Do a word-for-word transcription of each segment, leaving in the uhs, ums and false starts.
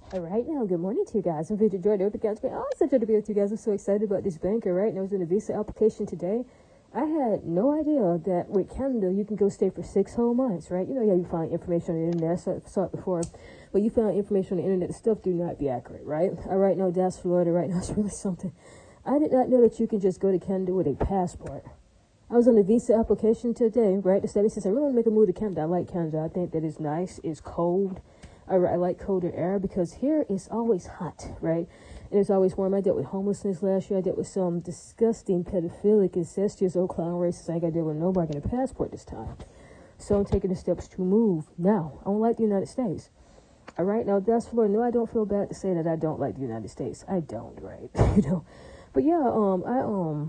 All right, now, good morning to you guys. I'm Victor Jordan. The guys, oh, such a to be with you guys. I'm so excited about this bank. All right, and I was in a visa application today. I had no idea that with Canada you can go stay for six whole months, right? You know, yeah, you find information on the internet. I saw, saw it before, but you found information on the internet. The stuff do not be accurate, right? All right, now that's Florida. Right now, it's really something. I did not know that you can just go to Canada with a passport. I was on a visa application today, right? The study says I really want to make a move to Canada. I like Canada. I think that it's nice. It's cold. I, I like colder air because here it's always hot, right? And it's always warm. I dealt with homelessness last year. I dealt with some disgusting, pedophilic, incestuous old clown racists. I ain't got to deal with nobody getting a passport this time. So I'm taking the steps to move. Now, I don't like the United States. All right, now that's Florida. No, I don't feel bad to say that I don't like the United States. I don't, right? you know, but yeah, um, I um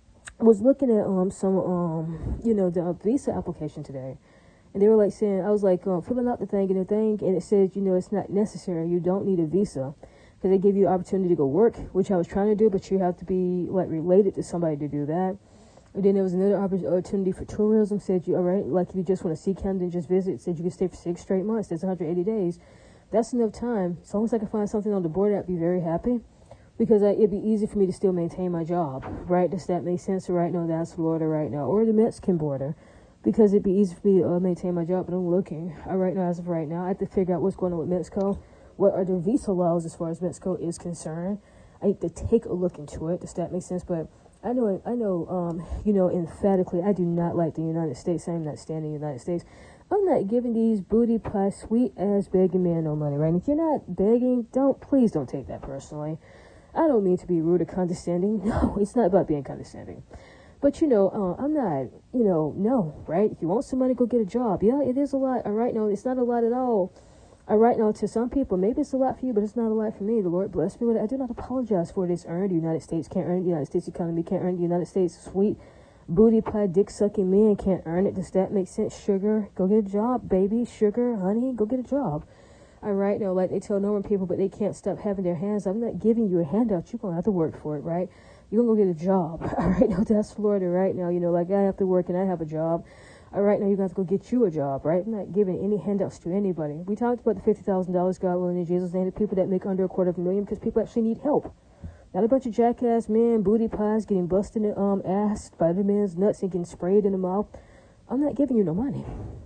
was looking at um some um you know the visa application today. And they were like saying, I was like um, filling out the thing and the thing, and it says, you know, it's not necessary. You don't need a visa because they give you the opportunity to go work, which I was trying to do, but you have to be like related to somebody to do that. And then there was another opportunity for tourism. Said you all right, like if you just want to see Canada and just visit, said you can stay for six straight months. That's one hundred eighty days. That's enough time. As long as I can find something on the board, I'd be very happy because I, it'd be easy for me to still maintain my job, right? Does that make sense? So right now, that's Florida right now, or the Mexican border. Because it'd be easy for me to uh, maintain my job, but I'm looking. Uh, right now, as of right now, I have to figure out what's going on with Mexico. What are the visa laws as far as Mexico is concerned? I need to take a look into it. Does that make sense? But I know, I know, um, you know, emphatically, I do not like the United States. I'm not standing in the United States. I'm not giving these booty pie, sweet ass begging men no money, right? And if you're not begging, don't, please don't take that personally. I don't mean to be rude or condescending. No, it's not about being condescending. But, you know, uh, I'm not, you know, no, right? If you want some money, go get a job. Yeah, it is a lot. All right, no, it's not a lot at all. All right, now, to some people, maybe it's a lot for you, but it's not a lot for me. The Lord bless me with it. I do not apologize for this earned. The United States can't earn it. The United States economy can't earn it. The United States sweet booty pie, dick-sucking men can't earn it. Does that make sense? Sugar, go get a job, baby. Sugar, honey, go get a job. All right, now, like they tell normal people, but they can't stop having their hands. I'm not giving you a handout. You're going to have to work for it, right? You're going to go get a job. All right, now that's Florida right now. You know, like I have to work and I have a job. All right, now you got to go get you a job, right? I'm not giving any handouts to anybody. We talked about the fifty thousand dollars, God willing, in Jesus' name, the people that make under a quarter of a million because people actually need help. Not a bunch of jackass men, booty pies, getting busted in the um, ass by the man's nuts and getting sprayed in the mouth. I'm not giving you no money.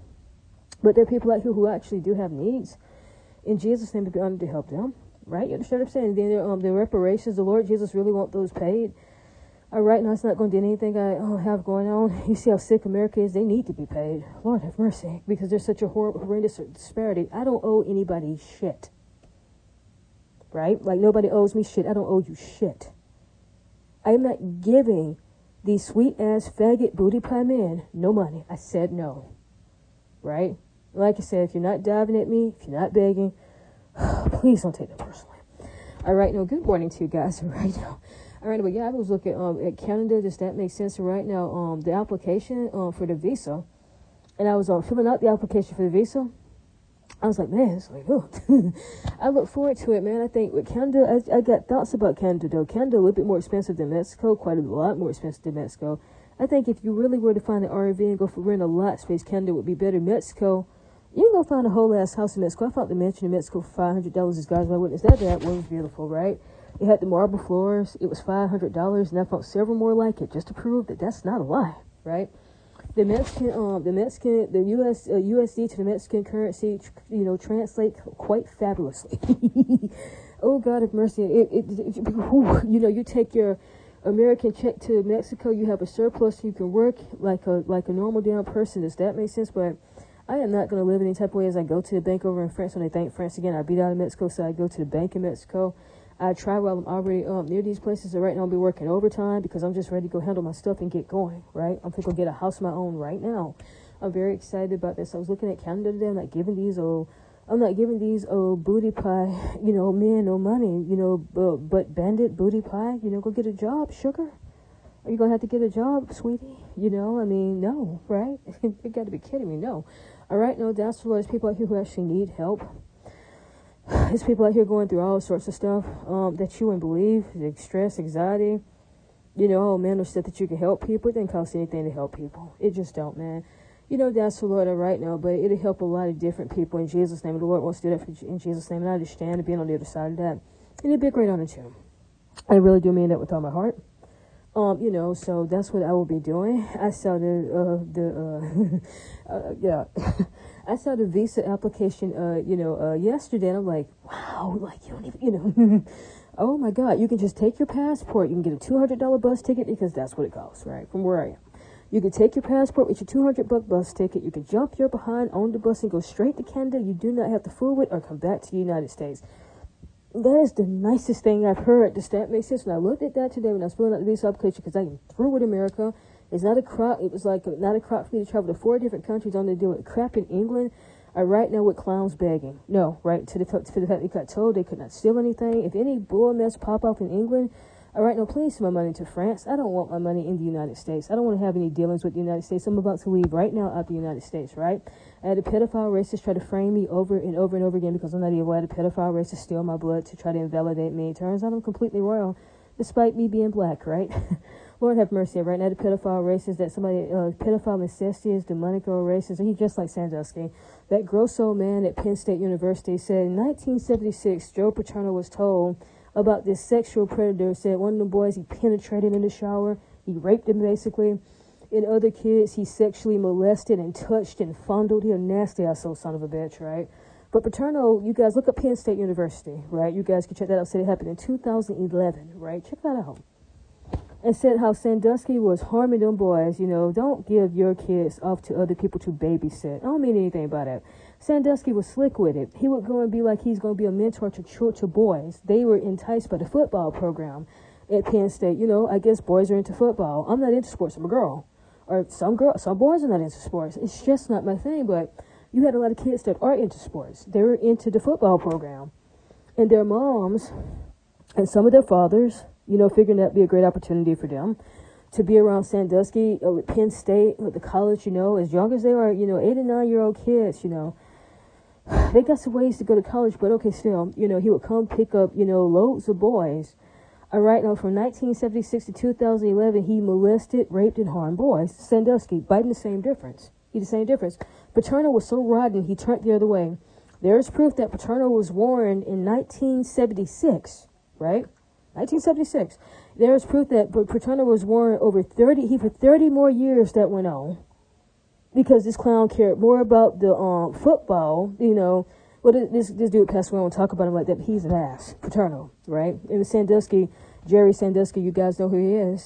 But there are people out here who actually do have needs. In Jesus' name, to be honored to help them. Right? You understand what I'm saying? Then um, the reparations, the Lord Jesus really want those paid. All right, now it's not going to do anything I oh, have going on. You see how sick America is? They need to be paid. Lord have mercy, because there's such a hor- horrendous disparity. I don't owe anybody shit. Right? Like nobody owes me shit. I don't owe you shit. I am not giving these sweet-ass faggot booty pie men no money. I said no. Right? Like I said, if you're not diving at me, if you're not begging, please don't take that personally. All right, now, good morning to you guys right now. All right, but yeah, I was looking um, at Canada. Does that make sense? Right now, um, the application um, for the visa, and I was um, filling out the application for the visa. I was like, man, it's like, oh. I look forward to it, man. I think with Canada, I, I got thoughts about Canada, though. Canada a little bit more expensive than Mexico, quite a lot more expensive than Mexico. I think if you really were to find an R V and go for rent a lot space, Canada would be better. Mexico, you can go find a whole ass house in Mexico. I found the mansion in Mexico for five hundred dollars. This guy's my witness. That that was beautiful, right? It had the marble floors. It was five hundred dollars, and I found several more like it just to prove that that's not a lie, right? The Mexican, um, the Mexican, the U S uh, U S D to the Mexican currency, you know, translate quite fabulously. Oh God of mercy! It, it, it, you know, you take your American check to Mexico, you have a surplus, you can work like a like a normal damn person. Does that make sense? But I am not going to live any type of way as I go to the bank over in France. When I thank France again, I beat out of Mexico, so I go to the bank in Mexico. I try while I'm already um, near these places. So right now I'll be working overtime because I'm just ready to go handle my stuff and get going, right? I'm going to go get a house of my own right now. I'm very excited about this. I was looking at Canada today. I'm not giving these old, I'm not giving these old booty pie, you know, men no money, you know, uh, but bandit booty pie, you know, go get a job, sugar. Are you going to have to get a job, sweetie? You know, I mean, no, right? You got to be kidding me, no. All right, no, that's for there's people out here who actually need help. There's people out here going through all sorts of stuff um, that you wouldn't believe, like stress, anxiety, you know, all manner of stuff that you can help people. It doesn't cost anything to help people. It just don't, man. You know, that's the Lord right now, but it'll help a lot of different people in Jesus' name. The Lord wants to do that for, in Jesus' name, and I understand being on the other side of that. And it'd be a great honor too. I really do mean that with all my heart. Um, you know, so that's what I will be doing. I saw the, uh, the, uh, uh yeah, I saw the visa application, uh, you know, uh, yesterday, and I'm like, wow, like, you don't even, you know, oh my God, you can just take your passport, you can get a two hundred dollars bus ticket, because that's what it costs, right, from where I am. You can take your passport with your two hundred buck bus ticket, you can jump your behind on the bus and go straight to Canada. You do not have to fool with or come back to the United States. That is the nicest thing I've heard. Does that make sense? When I looked at that today, when I was filling out the visa application, because I am through with America, it's not a crop. It was like a, not a crop for me to travel to four different countries. I'm going to do it. Crap in England. I right now with clowns begging. No, right to the to the fact they got told they could not steal anything. If any bull mess pop up in England, I right now please send my money to France. I don't want my money in the United States. I don't want to have any dealings with the United States. I'm about to leave right now out the United States. Right. I had a pedophile racist try to frame me over and over and over again because I'm not evil. I had a pedophile racist steal my blood to try to invalidate me. It turns out I'm completely royal, despite me being black, right? Lord have mercy. Right now, the pedophile racist that somebody, uh, pedophile incestuous, demonic or racist, and he just like Sandusky. That gross old man at Penn State University said in nineteen seventy-six, Joe Paterno was told about this sexual predator. Said one of the boys he penetrated in the shower. He raped him, basically. In other kids, he sexually molested and touched and fondled. He a nasty asshole son of a bitch, right? But Paterno, you guys look up Penn State University, right? You guys can check that out. Said it happened in two thousand eleven, right? Check that out. And said how Sandusky was harming them boys. You know, don't give your kids off to other people to babysit. I don't mean anything by that. Sandusky was slick with it. He would go and be like he's going to be a mentor to, to, to boys. They were enticed by the football program at Penn State. You know, I guess boys are into football. I'm not into sports. I'm a girl. Or some girls, some boys are not into sports. It's just not my thing. But you had a lot of kids that are into sports. They were into the football program. And their moms and some of their fathers, you know, figuring that'd be a great opportunity for them to be around Sandusky or with Penn State, with the college, you know, as young as they are, you know, eight and nine year old kids, you know, they got some ways to go to college, but okay, still, you know, he would come pick up, you know, loads of boys. All right, now from nineteen seventy-six to two thousand eleven, he molested, raped, and harmed boys. Sandusky, biting the same difference. He the same difference. Paterno was so rotten, he turned the other way. There is proof that Paterno was warned in nineteen seventy-six, right? nineteen seventy-six. There is proof that Paterno was warned over thirty, he for thirty more years that went on. Because this clown cared more about the um, football, you know. Well, this this dude passed away. I won't talk about him like that, but he's an ass. Paterno, right? And Sandusky, Jerry Sandusky, you guys know who he is,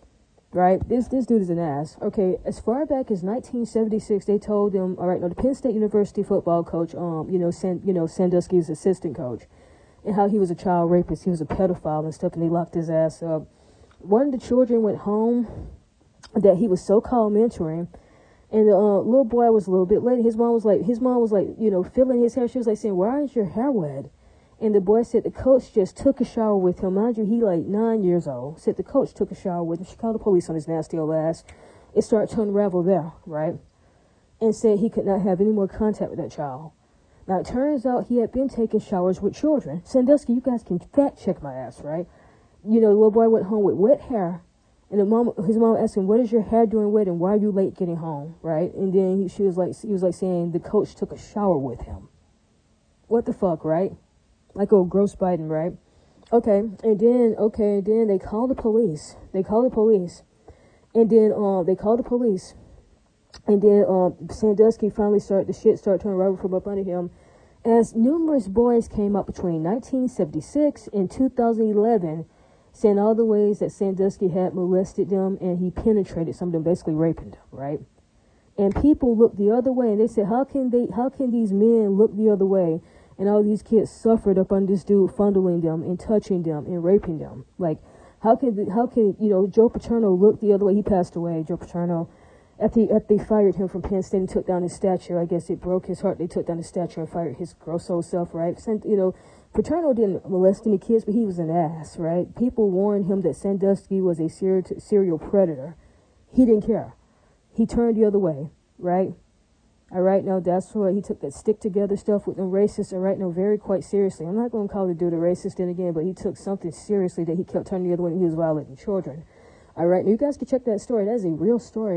right? This this dude is an ass. Okay, as far back as nineteen seventy-six, they told him, all right, no, the Penn State University football coach, um, you know, San, you know, Sandusky's assistant coach, and how he was a child rapist, he was a pedophile and stuff, and they locked his ass up. One of the children went home that he was so-called mentoring. And the uh, little boy was a little bit late. His mom was like, his mom was like, you know, feeling his hair. She was like saying, "Why is your hair wet?" And the boy said the coach just took a shower with him. Mind you, he like nine years old. Said the coach took a shower with him. She called the police on his nasty old ass. It started to unravel there, right? And said he could not have any more contact with that child. Now it turns out he had been taking showers with children. Sandusky, you guys can fact check my ass, right? You know, the little boy went home with wet hair. And the mom, his mom asked him, "What is your hair doing wet, and why are you late getting home?" Right? And then he, she was like, he was like saying the coach took a shower with him. What the fuck, right? Like old gross Biden, right? Okay, and then okay, and then they call the police. They call the police, and then um, they call the police, and then um, Sandusky finally started the shit started turning rubber from up under him, as numerous boys came up between nineteen seventy-six and two thousand eleven. Saying all the ways that Sandusky had molested them and he penetrated some of them, basically raping them, right? And people looked the other way and they said, how can they, how can these men look the other way? And all these kids suffered up on this dude fondling them and touching them and raping them. Like, how can, the, how can, you know, Joe Paterno look the other way? He passed away, Joe Paterno. After, after they fired him from Penn State and took down his statue, I guess it broke his heart. They took down his statue and fired his gross old self, right? Sent, you know, Paterno didn't molest any kids, but he was an ass, right? People warned him that Sandusky was a ser- serial predator. He didn't care. He turned the other way, right? All right, now that's why he took that stick-together stuff with them racists, all right, now very quite seriously. I'm not going to call the dude a racist then again, but he took something seriously that he kept turning the other way when he was violating children. All right, now you guys can check that story. That is a real story.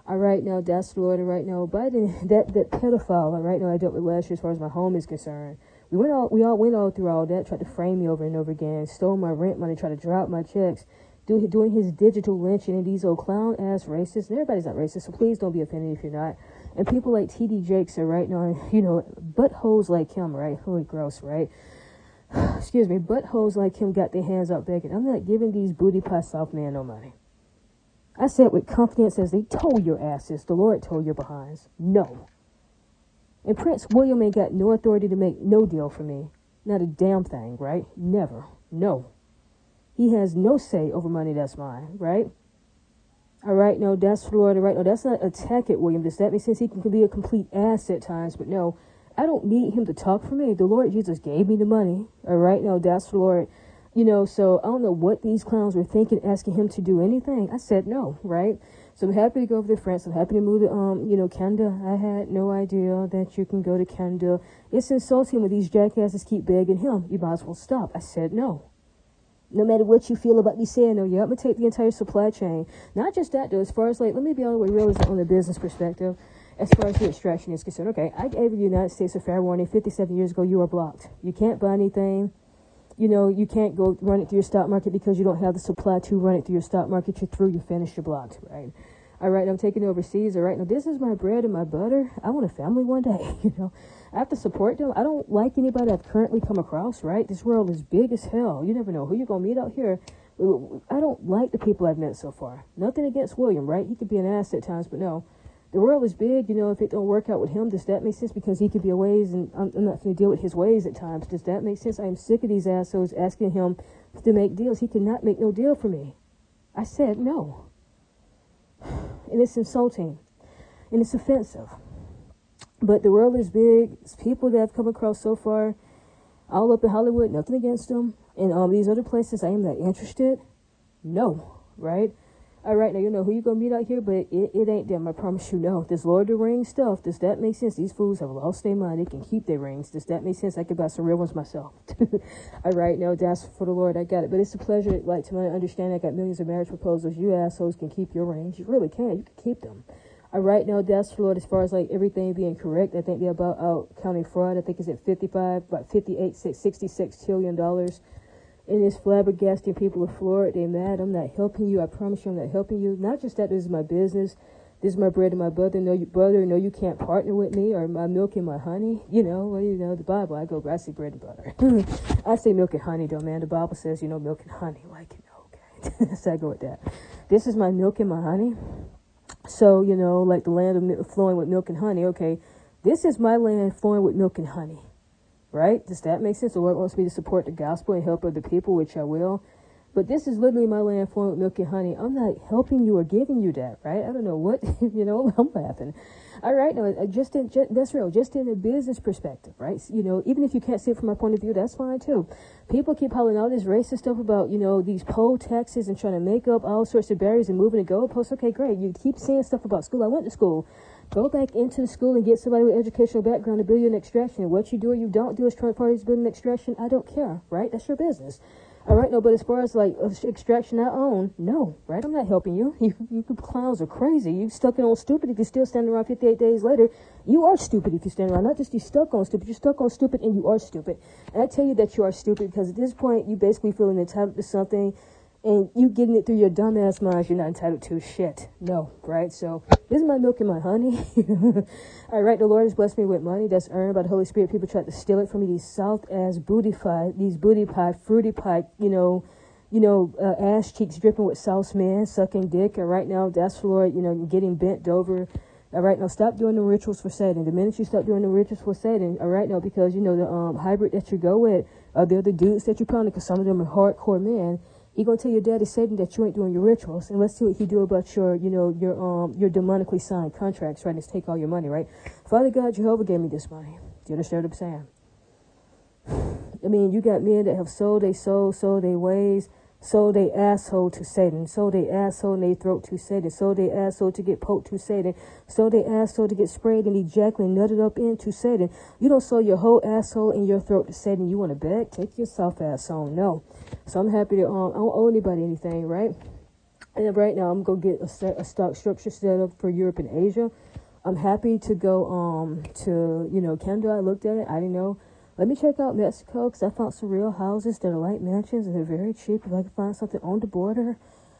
All right, now that's Florida. Right now, Biden, that that pedophile. All right now, I dealt with last year as far as my home is concerned. We went all we all went all through all that. Tried to frame me over and over again. Stole my rent money. Tried to drop my checks. Do, doing his digital lynching and these old clown ass racists. And everybody's not racist, so please don't be offended if you're not. And people like T D Jakes are right now, you know, buttholes like him, right? Holy gross, right? Excuse me, buttholes like him got their hands out begging. I'm not giving these booty pie South man no money. I said with confidence as they told your asses, the Lord told your behinds, no. And Prince William ain't got no authority to make no deal for me. Not a damn thing, right? Never. No. He has no say over money that's mine, right? All right, no, that's Florida, right? No, that's not attack at William. Does that make sense? He can be a complete ass at times, but no, I don't need him to talk for me. The Lord Jesus gave me the money, all right? No, that's Lord. You know, so I don't know what these clowns were thinking, asking him to do anything. I said no, right? So I'm happy to go over to France. I'm happy to move to, um, you know, Canada. I had no idea that you can go to Canada. It's insulting when these jackasses keep begging him. You might as well stop. I said no. No matter what you feel about me saying no, yeah, I'm going to take the entire supply chain. Not just that, though, as far as, like, let me be all the way real on the business perspective. As far as the extraction is concerned, okay, I gave the United States a fair warning fifty-seven years ago. You are blocked. You can't buy anything. You know, you can't go run it through your stock market because you don't have the supply to run it through your stock market. You're through, you're finished, you're blocked, right? All right, I'm taking it overseas. All right, now this is my bread and my butter. I want a family one day, you know. I have to support them. I don't like anybody I've currently come across, right? This world is big as hell. You never know who you're going to meet out here. I don't like the people I've met so far. Nothing against William, right? He could be an ass at times, but no. The world is big, you know. If it don't work out with him, does that make sense? Because he could be a ways, and I'm, I'm not going to deal with his ways at times. Does that make sense? I am sick of these assholes asking him to make deals. He cannot make no deal for me. I said no. And it's insulting. And it's offensive. But the world is big. It's people that I've come across so far, all up in Hollywood, nothing against them. And um, these other places, I am not interested. No, right? All right, now you know who you're going to meet out here, but it, it ain't them, I promise you. No, this Lord of the Rings stuff, does that make sense? These fools have lost their mind. They can keep their rings. Does that make sense? I could buy some real ones myself. All right, no, that's for the Lord. I got it. But it's a pleasure, like, to my understanding, I got millions of marriage proposals. You assholes can keep your rings. You really can. You can keep them. All right, now that's for the Lord as far as, like, everything being correct. I think they're about out counting fraud. I think it's at fifty-five, about fifty-eight, sixty-six trillion dollars. And it's flabbergasting people of Florida. They mad. I'm not helping you. I promise you I'm not helping you. Not just that this is my business. This is my bread and my butter. No, you brother. No, you can't partner with me. Or my milk and my honey. You know, well, you know, the Bible. I go, I say bread and butter. I say milk and honey, though, man. The Bible says, you know, milk and honey. Like, you know, okay. So I go with that. This is my milk and my honey. So, you know, like the land of milk, flowing with milk and honey. Okay, this is my land flowing with milk and honey. Right? Does that make sense? The Lord wants me to support the gospel and help other people, which I will. But this is literally my land flowing with milk and honey. I'm not helping you or giving you that, right? I don't know what, you know, I'm laughing. All right, no, just in, just, that's real. Just in a business perspective, right? You know, even if you can't see it from my point of view, that's fine too. People keep hollering all this racist stuff about, you know, these poll taxes and trying to make up all sorts of barriers and moving the goalposts. Okay, great. You keep saying stuff about school. I went to school. Go back into the school and get somebody with educational background to build you an extraction. What you do or you don't do as third parties build an extraction, I don't care, right? That's your business. All right, no, but as far as like extraction I own, no, right? I'm not helping you. You, you clowns are crazy. You stuck in on stupid if you're still standing around fifty-eight days later. You are stupid if you stand around. Not just you stuck on stupid, you're stuck on stupid and you are stupid. And I tell you that you are stupid because at this point you basically feeling entitled to something. And you getting it through your dumbass mind, you're not entitled to shit. No, right? So, this is my milk and my honey. All right, the Lord has blessed me with money that's earned by the Holy Spirit. People try to steal it from me. These soft-ass booty pie, these booty pie, fruity pie, you know, you know, uh, ass cheeks dripping with sauce, man, sucking dick. And right now, that's for Lord, you know, getting bent over. All right, now, stop doing the rituals for Satan. The minute you stop doing the rituals for Satan, all right, now, because, you know, the um hybrid that you go with, uh, they're the dudes that you pound, because some of them are hardcore men. He gonna tell your daddy Satan that you ain't doing your rituals, and let's see what he do about your, you know, your um your demonically signed contracts, right? And take all your money, right? Father God, Jehovah gave me this money. Do you understand what I'm saying? I mean, you got men that have sold they soul, sold they ways, sold they asshole to Satan, sold they asshole in their throat to Satan, sold they asshole to get poked to Satan, sold they asshole to get sprayed and ejaculated and nutted up into Satan. You don't sold your whole asshole in your throat to Satan. You want to beg? Take your soft ass home. No. So I'm happy to, um, I don't owe anybody anything, right? And right now, I'm going to get a, set, a stock structure set up for Europe and Asia. I'm happy to go um to, you know, Canada. I looked at it. I didn't know. Let me check out Mexico because I found some real houses that are like mansions and they're very cheap. If I can find something on the border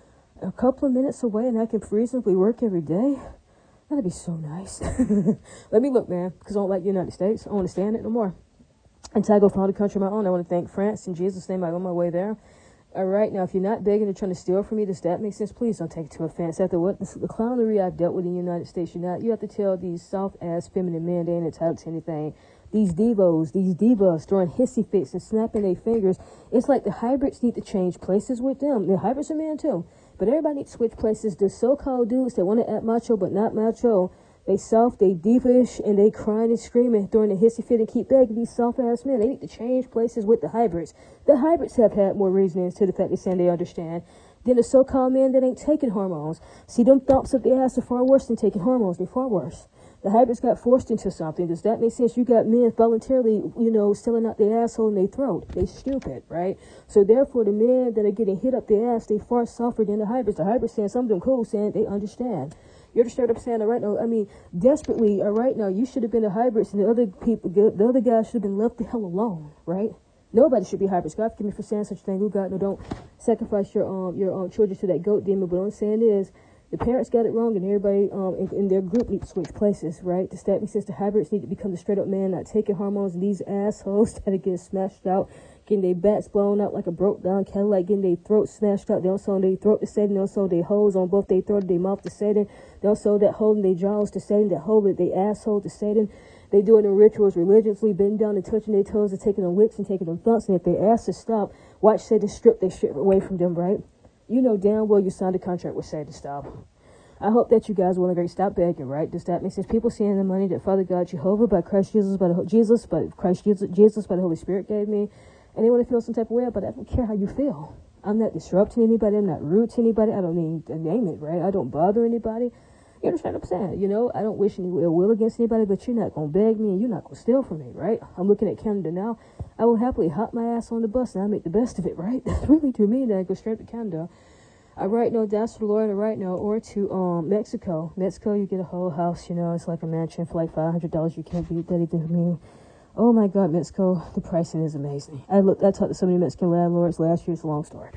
a couple of minutes away and I can reasonably work every day, that'd be so nice. Let me look, man, because I don't like the United States. I want to stay in it no more. Until I go find a country of my own, I want to thank France. In Jesus' name, I'm on my way there. All right, now, if you're not begging or trying to steal from me, does that make sense? Please don't take it to offense. After what this, the clownery I've dealt with in the United States, you're not, you have to tell these soft-ass feminine men they ain't entitled to anything. These divos, these divas throwing hissy fits and snapping their fingers. It's like the hybrids need to change places with them. The hybrids are men, too. But everybody needs to switch places. The so-called dudes that want to act macho but not macho, they soft, they deepish, and they crying and screaming, throwing a hissy fit and keep begging these soft-ass men. They need to change places with the hybrids. The hybrids have had more reasonings to the fact they're saying they understand than the so-called men that ain't taking hormones. See, them thumps up the ass are far worse than taking hormones. They're far worse. The hybrids got forced into something. Does that make sense? You got men voluntarily, you know, selling out their asshole in their throat. They stupid, right? So therefore, the men that are getting hit up the ass, they far softer than the hybrids. The hybrids saying some of them cool, saying they understand. You understand what I'm saying? All right now, I mean, desperately, all right now, you should have been the hybrids, and the other people, the other guys should have been left the hell alone, right? Nobody should be hybrids. God forgive me for saying such a thing. Who God, no, don't sacrifice your um your um children to that goat demon. But what I'm saying is, the parents got it wrong, and everybody um in, in their group need to switch places, right? The stat says the hybrids need to become the straight up man, not taking hormones. And these assholes that are getting smashed out, getting their bats blown out like a broke down Cadillac, getting their throat smashed out. They don't sew their throat to Satan. They don't sew their holes on both their throat and their mouth to Satan. They don't sew that hole in their jaws to Satan, that hole in their asshole to Satan. They doing the rituals religiously, bending down and touching their toes and taking them licks and taking them thumps. And if they ask to stop, watch Satan strip their shit away from them, right? You know damn well you signed a contract with Satan to stop. I hope that you guys will agree. Stop begging, right? Does that make sense? People seeing the money that Father God Jehovah by Christ Jesus, by the Jesus, by Christ Jesus, Jesus by the Holy Spirit gave me, and they want to feel some type of way, but I don't care how you feel. I'm not disrupting anybody. I'm not rude to anybody. I don't need to name it, right? I don't bother anybody. You understand what I'm saying? You know, I don't wish any ill will against anybody, but you're not going to beg me and you're not going to steal from me, right? I'm looking at Canada now. I will happily hop my ass on the bus and I make the best of it, right? That's really to me that I go straight to Canada. I write no that's for the Lord, I write no, or to um Mexico. Mexico, you get a whole house, you know, it's like a mansion for like five hundred dollars. You can't beat that even for me. Oh my God, Mexico, the pricing is amazing. I looked, I talked to so many Mexican landlords last year. It's a long story.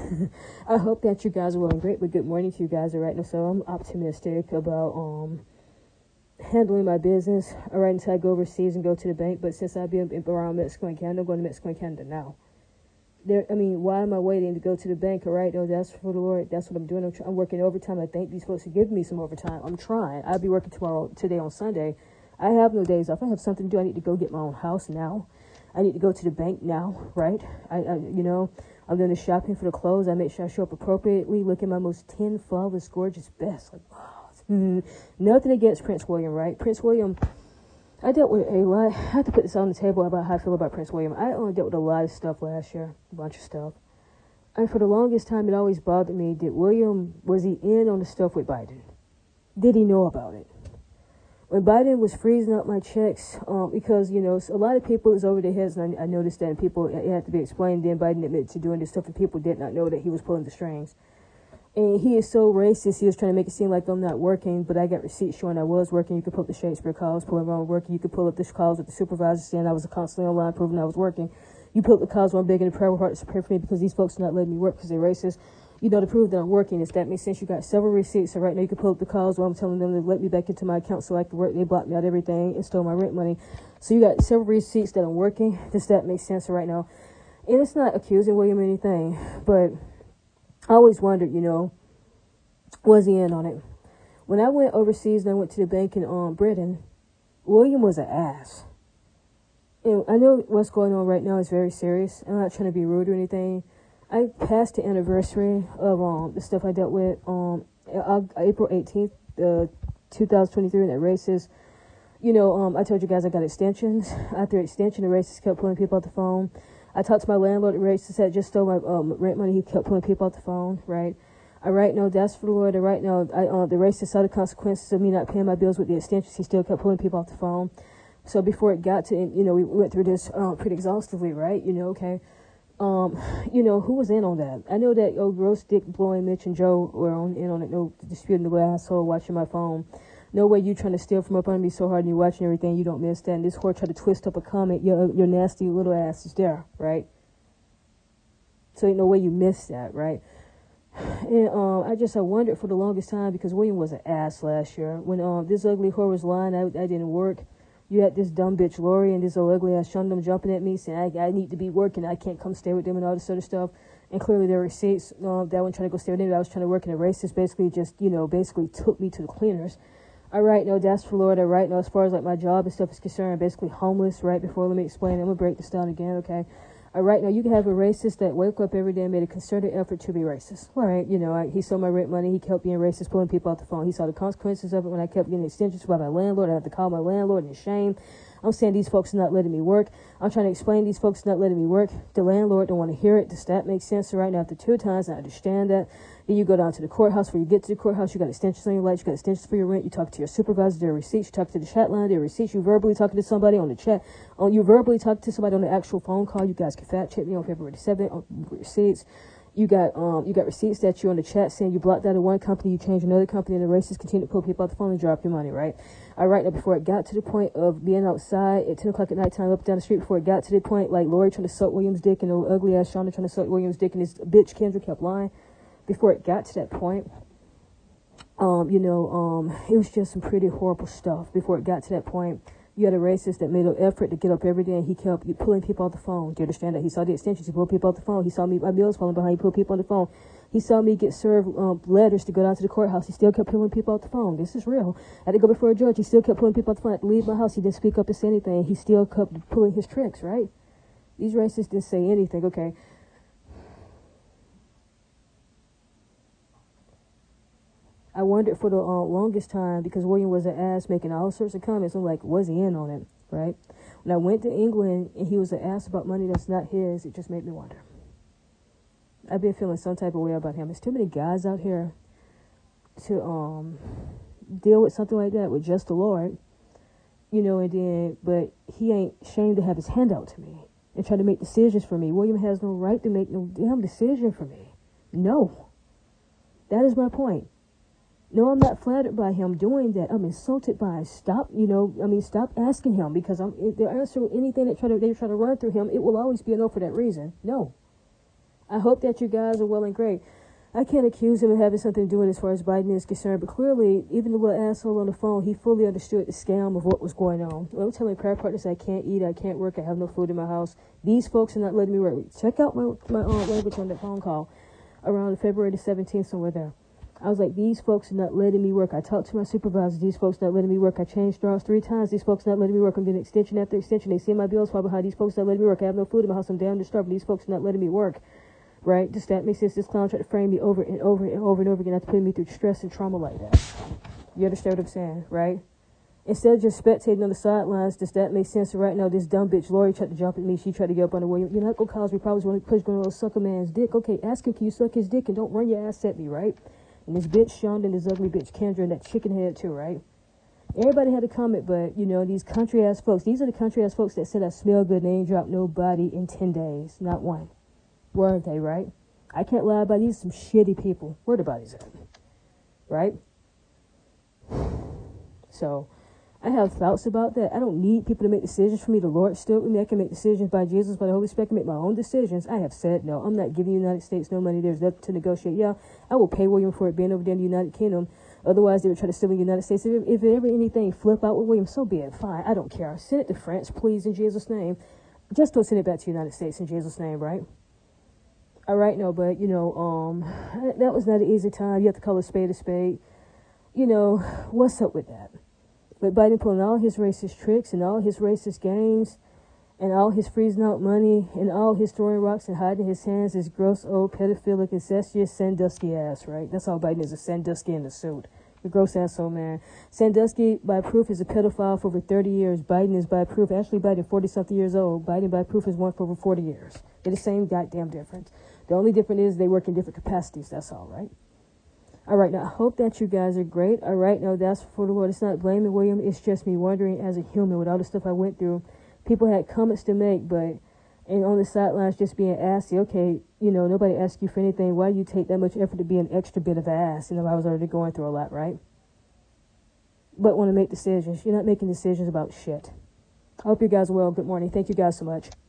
I hope that you guys are well and great, but good morning to you guys right now. So I'm optimistic about um handling my business. All right, until I go overseas and go to the bank. But since I've been around Mexico and Canada, I'm going to Mexico and Canada now. There, I mean, why am I waiting to go to the bank? All right, oh, that's for the Lord. That's what I'm doing. I'm, tr- I'm working overtime. I thank these folks for giving me some overtime. I'm trying. I'll be working tomorrow, today on Sunday. I have no days off. I have something to do. I need to go get my own house now. I need to go to the bank now, right? I, I you know, I'm doing the shopping for the clothes. I make sure I show up appropriately. Look at my most ten flawless, gorgeous best. Like, wow. Mm, nothing against Prince William, right? Prince William. I dealt with a lot. I have to put this on the table about how I feel about Prince William. I only dealt with a lot of stuff last year, a bunch of stuff. And for the longest time, it always bothered me. Did William, was he in on the stuff with Biden? Did he know about it? When Biden was freezing up my checks, um, because, you know, a lot of people was over their heads, and I, I noticed that, and people, it had to be explained, then Biden admitted to doing this stuff, and people did not know that he was pulling the strings. And he is so racist, he was trying to make it seem like I'm not working, but I got receipts showing I was working. You could pull up the Shakespeare calls, pulling around working. You could pull up the calls with the supervisor saying I was constantly online proving I was working. You pull up the calls where I'm begging the prayer heart to pray for me because these folks are not letting me work because they're racist. You know, to prove that I'm working, if that makes sense, you got several receipts. So right now you can pull up the calls where I'm telling them to let me back into my account so I can work. They blocked me out everything and stole my rent money. So you got several receipts that I'm working. Does that make sense? So right now, and it's not accusing William of anything, but I always wondered, you know, was he in on it? When I went overseas and I went to the bank in um, Britain, William was an ass. And I know what's going on right now is very serious. I'm not trying to be rude or anything. I passed the anniversary of um the stuff I dealt with um April eighteenth, uh, two thousand twenty-three, and that racist. You know, um, I told you guys I got extensions. After extension, the racist kept pulling people off the phone. I talked to my landlord. The racist had just stole my um, rent money. He kept pulling people off the phone, right? I write no, that's for the Lord. I write no, I, uh, the racist saw the consequences of me not paying my bills with the extensions. He still kept pulling people off the phone. So before it got to, you know, we went through this uh, pretty exhaustively, right? You know, okay. Um, you know, who was in on that? I know that old gross dick blowing Mitch and Joe were on in on it. No disputing the little asshole watching my phone. No way you trying to steal from up under me so hard and you watching everything, you don't miss that. And this whore tried to twist up a comment, your your nasty little ass is there, right? So ain't no way you missed that, right? And um, I just I wondered for the longest time because William was an ass last year. When um this ugly whore was lying, I, I didn't work. You had this dumb bitch Lori and this old ugly ass Shundum jumping at me saying I, I need to be working, I can't come stay with them and all this sort of stuff. And clearly their receipts, uh, that one trying to go stay with them, I was trying to work in a racist, basically just, you know, basically took me to the cleaners. All right, no, that's for Lord. All right, no, as far as like my job and stuff is concerned, basically homeless, right? Before, let me explain. I'm going to break this down again, okay? All right, now you can have a racist that wake up every day and made a concerted effort to be racist. All right, you know, I, he stole my rent money. He kept being racist, pulling people off the phone. He saw the consequences of it when I kept getting extensions by my landlord. I had to call my landlord and shame. I'm saying these folks are not letting me work. I'm trying to explain these folks are not letting me work. The landlord don't want to hear it. Does that make sense? So right now, after two times, I understand that. Then you go down to the courthouse. Where you get to the courthouse, you got extensions on your lights. You got extensions for your rent. You talk to your supervisor, their receipts. You talk to the chat line, their receipts. You verbally talking to somebody on the chat. On you verbally talk to somebody on the actual phone call. You guys can fact check me on February seventh on receipts. You got um you got receipts that you're on the chat saying you blocked out of one company, you changed another company, and the racists continue to pull people off the phone and drop your money, right? All right, now before it got to the point of being outside at ten o'clock at nighttime up down the street, before it got to the point like Lori trying to suck William's dick and old ugly ass Shonda trying to suck William's dick and this bitch Kendra kept lying, before it got to that point, um, you know, um, it was just some pretty horrible stuff. Before it got to that point, you had a racist that made an effort to get up every day, and he kept pulling people off the phone. Do you understand that? He saw the extensions, he pulled people off the phone. He saw me, my bills falling behind, he pulled people on the phone. He saw me get served um, letters to go down to the courthouse. He still kept pulling people off the phone. This is real. I had to go before a judge. He still kept pulling people off the phone. I had to leave my house. He didn't speak up and say anything. He still kept pulling his tricks, right? These racists didn't say anything. Okay. I wondered for the uh, longest time, because William was an ass making all sorts of comments. I'm like, was he in on it, right? When I went to England and he was an ass about money that's not his, it just made me wonder. I've been feeling some type of way about him. There's too many guys out here to um deal with something like that with just the Lord, you know, and then, but he ain't ashamed to have his hand out to me and try to make decisions for me. William has no right to make no damn decision for me. No. That is my point. No, I'm not flattered by him doing that. I'm insulted by it. Stop, you know, I mean, stop asking him, because I'm, if they answer anything that try to, they try to run through him, it will always be a no for that reason. No. I hope that you guys are well and great. I can't accuse him of having something to do with it as far as Biden is concerned, but clearly, even the little asshole on the phone, he fully understood the scam of what was going on. Well, I'm telling prayer partners I can't eat, I can't work, I have no food in my house. These folks are not letting me work. Check out my, my uh, language on that phone call around February the seventeenth, somewhere there. I was like, these folks are not letting me work. I talked to my supervisor. These folks not letting me work. I changed straws three times. These folks not letting me work. I'm getting extension after extension. They see my bills fall behind. These folks not letting me work. I have no food in my house. I'm down to starve. These folks not letting me work. Right? Does that make sense? This clown tried to frame me over and over and over and over again after putting me through stress and trauma like that. You understand what I'm saying? Right? Instead of just spectating on the sidelines, does that make sense? Right now, this dumb bitch Lori tried to jump at me. She tried to get up on the way. You're not going to cause me problems when you push going to suck a man's dick. Okay, ask him, can you suck his dick? And don't run your ass at me, right? And this bitch Shonda and this ugly bitch Kendra and that chicken head too, right? Everybody had a comment, but, you know, these country-ass folks, these are the country-ass folks that said I smell good and they ain't dropped nobody in ten days. Not one. Where are they, right? I can't lie about these some shitty people. Where the bodies at? Right? So, I have thoughts about that. I don't need people to make decisions for me. The Lord stood with me. I can make decisions by Jesus, by the Holy Spirit. I can make my own decisions. I have said no. I'm not giving the United States no money. There's nothing to negotiate. Yeah, I will pay William for it being over there in the United Kingdom. Otherwise, they would try to steal the United States. If, if ever anything flip out with William, so be it. Fine. I don't care. Send it to France, please, in Jesus' name. Just don't send it back to the United States in Jesus' name, right? All right, no, but, you know, um, that was not an easy time. You have to call a spade a spade. You know, what's up with that? But Biden pulling all his racist tricks and all his racist games and all his freezing out money and all his throwing rocks and hiding his hands, his gross old pedophilic incestuous Sandusky ass, right? That's all Biden is, a Sandusky in the suit. The gross asshole, man. Sandusky, by proof, is a pedophile for over thirty years. Biden is by proof. Actually, Biden, forty-something years old. Biden, by proof, is one for over forty years. They're the same goddamn difference. The only difference is they work in different capacities. That's all, right? All right, now, I hope that you guys are great. All right, now, that's for the Lord. It's not blaming William. It's just me wondering, as a human, with all the stuff I went through. People had comments to make, but and on the sidelines just being assy. Okay, you know, nobody asked you for anything. Why do you take that much effort to be an extra bit of ass? You know, I was already going through a lot, right? But want to make decisions. You're not making decisions about shit. I hope you guys are well. Good morning. Thank you guys so much.